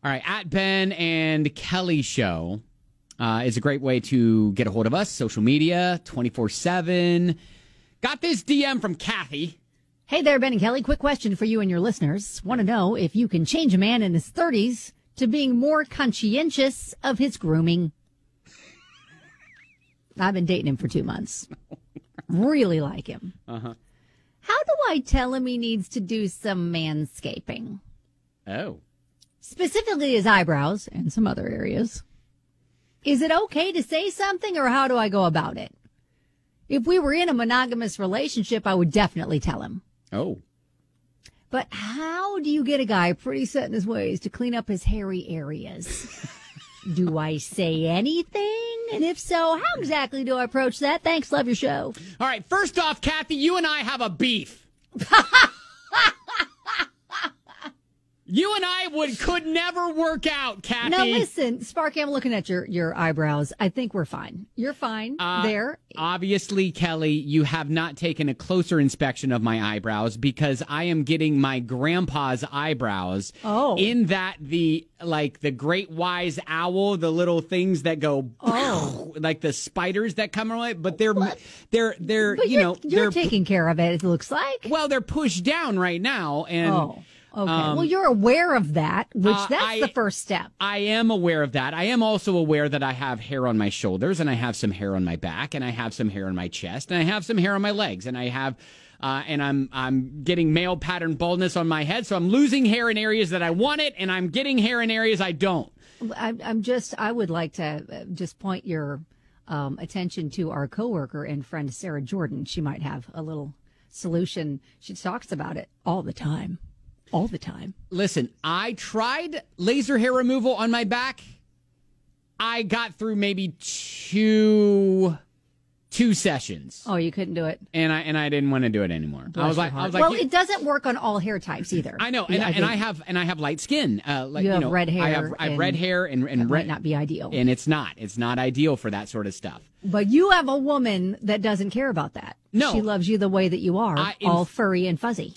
All right, at Ben and Kelly Show is a great way to get a hold of us. Social media, 24/7. Got this DM from Kathy. Hey there, Ben and Kelly. Quick question for you and your listeners. Want to know if you can change a man in his 30s to being more conscientious of his grooming. I've been dating him for 2 months. Really like him. Uh-huh. How do I tell him he needs to do some manscaping? Oh. Specifically his eyebrows and some other areas. Is it okay to say something, or how do I go about it? If we were in a monogamous relationship, I would definitely tell him. Oh. But how do you get a guy pretty set in his ways to clean up his hairy areas? Do I say anything? And if so, how exactly do I approach that? Thanks. Love your show. All right. First off, Kathy, you and I have a beef. You and I could never work out, Kathy. No, listen, Sparky, I'm looking at your eyebrows. I think we're fine. You're fine there. Obviously, Kelly, you have not taken a closer inspection of my eyebrows because I am getting my grandpa's eyebrows. Oh. In that the great wise owl, the little things that go like the spiders that come away, but they're but they're taking care of it looks like. Well, they're pushed down right now and Okay. Well, you're aware of that, which that's the first step. I am aware of that. I am also aware that I have hair on my shoulders, and I have some hair on my back, and I have some hair on my chest, and I have some hair on my legs, and I have, and I'm getting male pattern baldness on my head, so I'm losing hair in areas that I want it, and I'm getting hair in areas I don't. I would like to just point your attention to our coworker and friend Sarah Jordan. She might have a little solution. She talks about it all the time. All the time. Listen, I tried laser hair removal on my back. I got through maybe two sessions. Oh, you couldn't do it, and I didn't want to do it anymore. I was like, well, it doesn't work on all hair types either. I know, and I have light skin. You have red hair. I have red hair, and that might not be ideal. And it's not ideal for that sort of stuff. But you have a woman that doesn't care about that. No, she loves you the way that you are, all furry and fuzzy.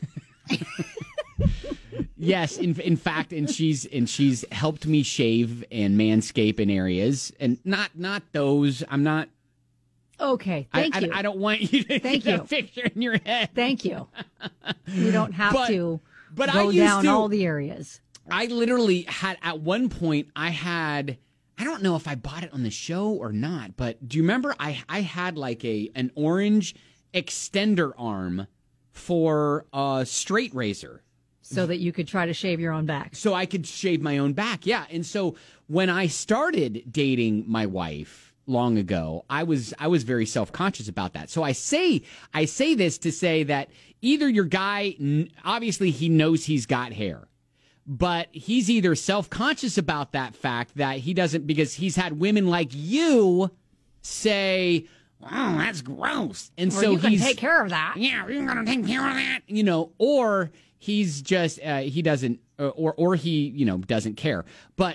Yes, in fact, and she's helped me shave and manscape in areas, and not those. I'm not. Okay, thank you. I don't want you to get a picture in your head. Thank you. You don't have to go down all the areas. I literally had, at one point, I don't know if I bought it on the show or not, but do you remember I had like an orange extender arm for a straight razor. So that you could try to shave your own back. So I could shave my own back, yeah. And so when I started dating my wife long ago, I was very self-conscious about that. So I say this to say that either your guy, obviously he knows he's got hair, but he's either self-conscious about that fact that he doesn't, because he's had women like you say, "Oh, that's gross," and or so you can take care of that. Yeah, you're gonna take care of that, or he's just he doesn't, or he doesn't care. But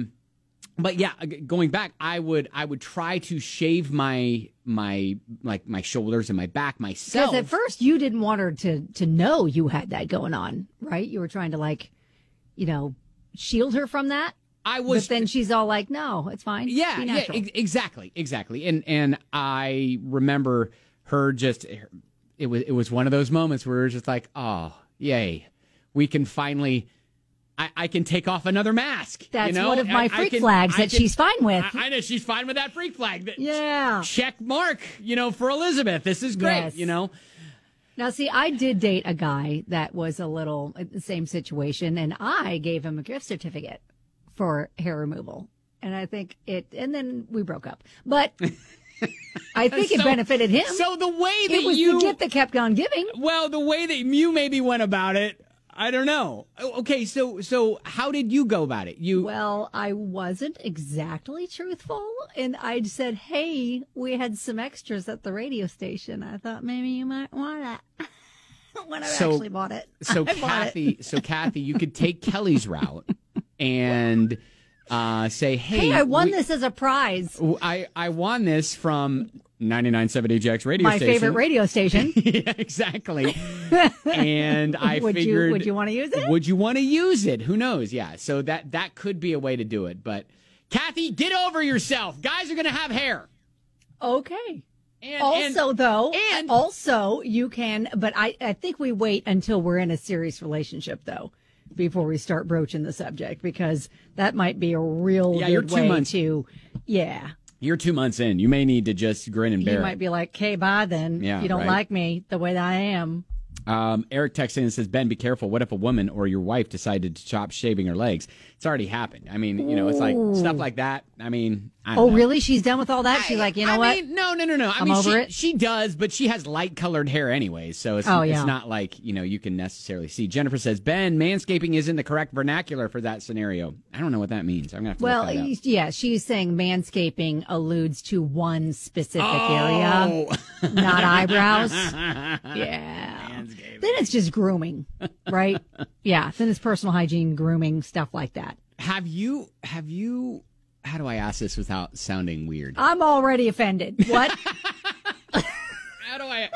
yeah, going back, I would try to shave my shoulders and my back myself. Because at first you didn't want her to know you had that going on, right? You were trying to shield her from that. I was, but then she's all like, "No, it's fine." Yeah, exactly. And I remember her just. It was one of those moments where it was just like, "Oh, yay, we can finally." I can take off another mask. That's one of my freak flags that she's fine with. I know she's fine with that freak flag. Yeah. Check mark. For Elizabeth, this is great. Yes. Now, see, I did date a guy that was a little the same situation, and I gave him a gift certificate for hair removal. And I think and then we broke up. But I think it benefited him. So the way that it was the gift that kept on giving. Well, the way that you maybe went about it, I don't know. Okay, so how did you go about it? Well, I wasn't exactly truthful, and I said, "Hey, we had some extras at the radio station. I thought maybe you might want that." When I actually bought it. So Kathy, you could take Kelly's route and say, "Hey, I won this as a prize. I won this from 99.7 AJX radio My station. favorite radio station. Yeah, exactly. And I figured, would you want to use it? Would you want to use it? Who knows? Yeah. So that could be a way to do it. But Kathy, get over yourself. Guys are going to have hair. Okay. And also you can, but I think we wait until we're in a serious relationship though, before we start broaching the subject, because that might be a real you're good 2 way months. to, yeah. You're 2 months in. You may need to just grin and bear You it. might be like, okay, bye then. Yeah, you don't right. like me the way that I am. Eric texts in and says, Ben, be careful. What if a woman or your wife decided to stop shaving her legs? It's already happened. I mean, it's like stuff like that. I mean, I don't know. Really? She's done with all that? She's like, what? Mean, no. I mean, over it. She does, but she has light colored hair anyway. So it's not like, you can necessarily see. Jennifer says, Ben, manscaping isn't the correct vernacular for that scenario. I don't know what that means. I'm going to have to look that up. Yeah, she's saying manscaping alludes to one specific area, not eyebrows. Yeah. Then it's just grooming, right? Yeah. Then it's personal hygiene, grooming, stuff like that. Have you, how do I ask this without sounding weird? I'm already offended. What? How do I?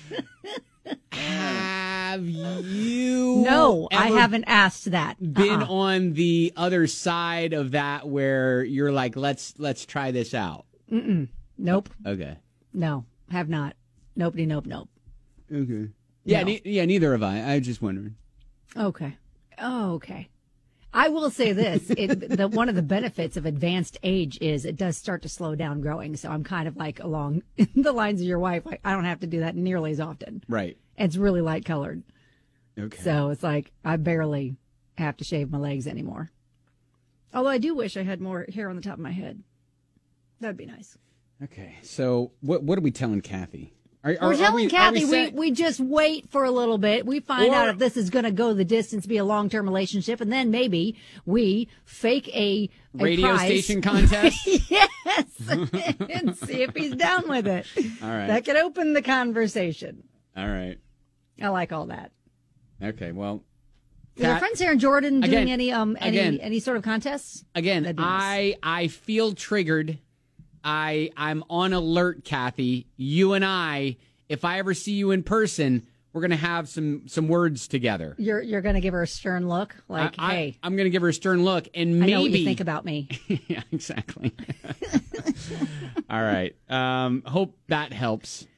Have you? No, I haven't asked that. Been on the other side of that where you're like, let's try this out. Nope. Okay. No, have not. Nobody. Nope. Okay. Yeah. No. Neither have I. I was just wondering. Okay. Oh, okay. I will say this: one of the benefits of advanced age is it does start to slow down growing. So I'm kind of like along the lines of your wife. Like, I don't have to do that nearly as often. Right. It's really light colored. Okay. So it's like I barely have to shave my legs anymore. Although I do wish I had more hair on the top of my head. That'd be nice. Okay. So what are we telling Kathy? We're telling Kathy we just wait for a little bit. We find out if this is going to go the distance, be a long-term relationship, and then maybe we fake a radio prize. station contest. Yes, and see if he's down with it. All right. That could open the conversation. All right. I like all that. Okay. Well, Is our friends here in Jordan doing again, any sort of contests? Again, That'd be nice. I feel triggered. I'm on alert, Kathy. You and I, if I ever see you in person, we're gonna have some words together. You're gonna give her a stern look, like, hey. I'm gonna give her a stern look, and maybe I know what you think about me. Yeah, exactly. All right. Hope that helps.